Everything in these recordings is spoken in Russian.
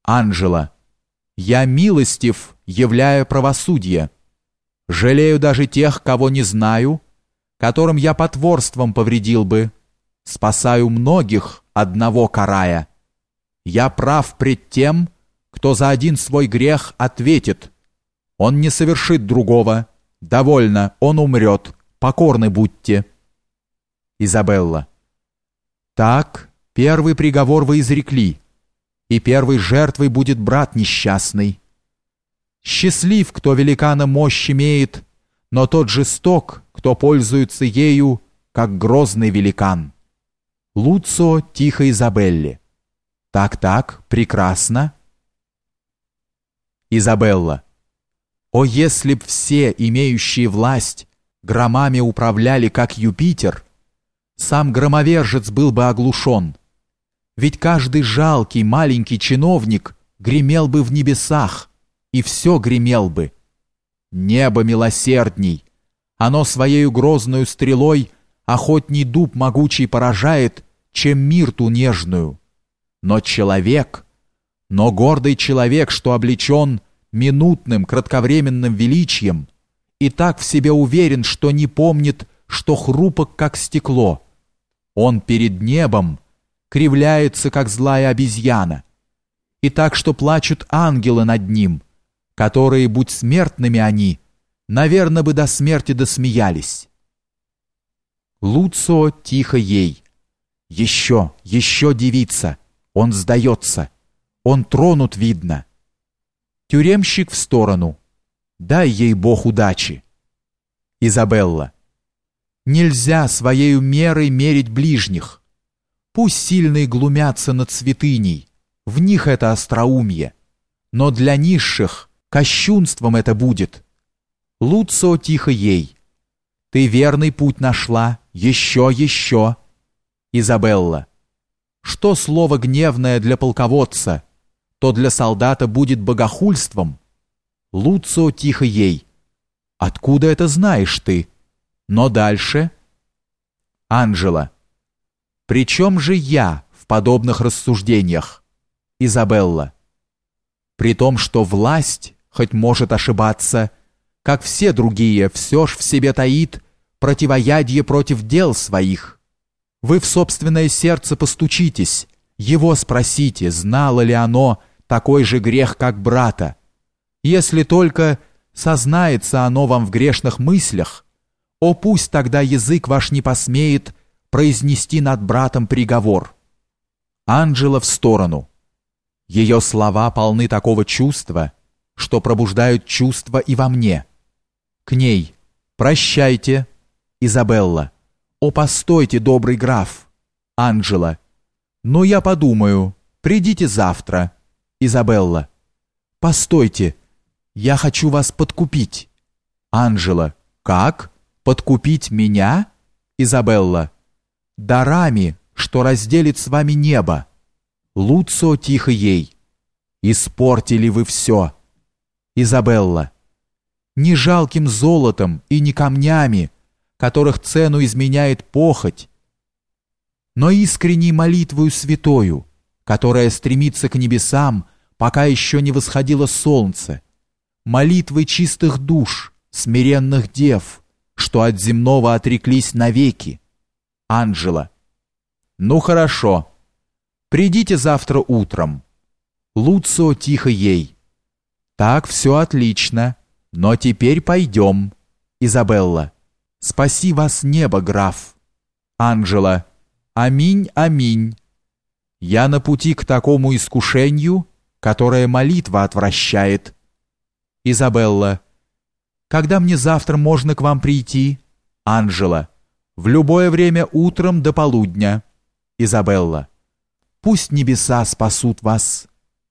Анжела. Я милостив, являя правосудие. Жалею даже тех, кого не знаю, которым я потворством повредил бы. Спасаю многих, одного карая. Я прав пред тем, кто за один свой грех ответит. Он не совершит другого. Довольно, он умрет. Покорны будьте. Изабелла. Так, первый приговор вы изрекли, и первой жертвой будет брат несчастный. Счастлив, кто великана мощь имеет, но тот жесток, кто пользуется ею, как грозный великан. Луцио тихо Изабелле. Так, прекрасно. Изабелла. О, если б все, имеющие власть, громами управляли, как Юпитер, сам громовержец был бы оглушен. Ведь каждый жалкий маленький чиновник гремел бы в небесах, и все гремел бы. Небо милосердней, оно своею грозною стрелой охотней дуб могучий поражает, чем мирту нежную. Но гордый человек, что облечен минутным, кратковременным величием, и так в себе уверен, что не помнит, что хрупок, как стекло. Он перед небом кривляется, как злая обезьяна, и так, что плачут ангелы над ним, которые, будь смертными они, наверно бы до смерти досмеялись. Луцио тихо ей. Еще, девица, он сдается, он тронут, видно. Тюремщик в сторону. Дай ей Бог удачи. Изабелла. Нельзя своею мерой мерить ближних. Пусть сильные глумятся над святыней, в них это остроумие, но для низших кощунством это будет. Луцио тихо ей. Ты верный путь нашла, еще. Изабелла. Что слово гневное для полководца, то для солдата будет богохульством. Луцио тихо ей. Откуда это знаешь ты? Но дальше? Анжела. При чем же я в подобных рассуждениях? Изабелла. При том, что власть, хоть может ошибаться, как все другие, все ж в себе таит противоядие против дел своих. Вы в собственное сердце постучитесь, его спросите, знало ли оно такой же грех, как брата. Если только сознается оно вам в грешных мыслях, о, пусть тогда язык ваш не посмеет произнести над братом приговор. Анжела в сторону. Ее слова полны такого чувства, что пробуждают чувства и во мне. К ней. Прощайте. Изабелла. О, постойте, добрый граф. Анжела. Ну, я подумаю. Придите завтра. Изабелла. Постойте. Я хочу вас подкупить. Анжела. Как? Подкупить меня? Изабелла. Дарами, что разделит с вами небо. Луцио тихо ей. Испортили вы все. Изабелла. Не жалким золотом и не камнями, которых цену изменяет похоть, но искренней молитвою святою, которая стремится к небесам, пока еще не восходило солнце, молитвой чистых душ, смиренных дев, что от земного отреклись навеки. Анжела. Ну хорошо. Придите завтра утром. Луцио тихо ей. Так, все отлично, но теперь пойдем. Изабелла. Спаси вас небо, граф. Анжела. Аминь, аминь. Я на пути к такому искушению, которое молитва отвращает. Изабелла. Когда мне завтра можно к вам прийти? Анжела. В любое время утром до полудня. Изабелла. Пусть небеса спасут вас.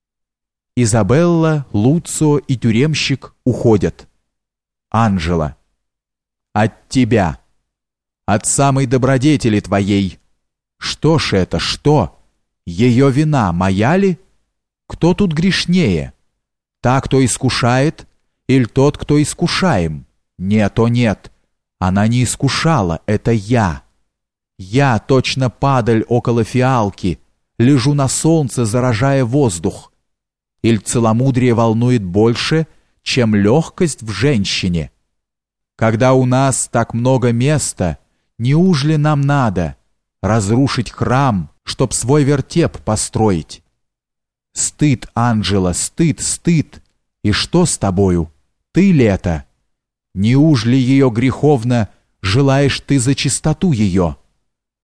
Изабелла, Луцио и тюремщик уходят. Анжела. От тебя. От самой добродетели твоей. Что ж это, что? Ее вина моя ли? Кто тут грешнее? Та, кто искушает, или тот, кто искушаем? Нет, о нет. Она не искушала, это я. Я, точно падаль около фиалки, лежу на солнце, заражая воздух. Иль целомудрие волнует больше, чем легкость в женщине? Когда у нас так много места, неужели нам надо разрушить храм, чтоб свой вертеп построить? Стыд, Анжела, стыд, стыд! И что с тобою? Ты ли это? Неужели ее греховно желаешь ты за чистоту ее?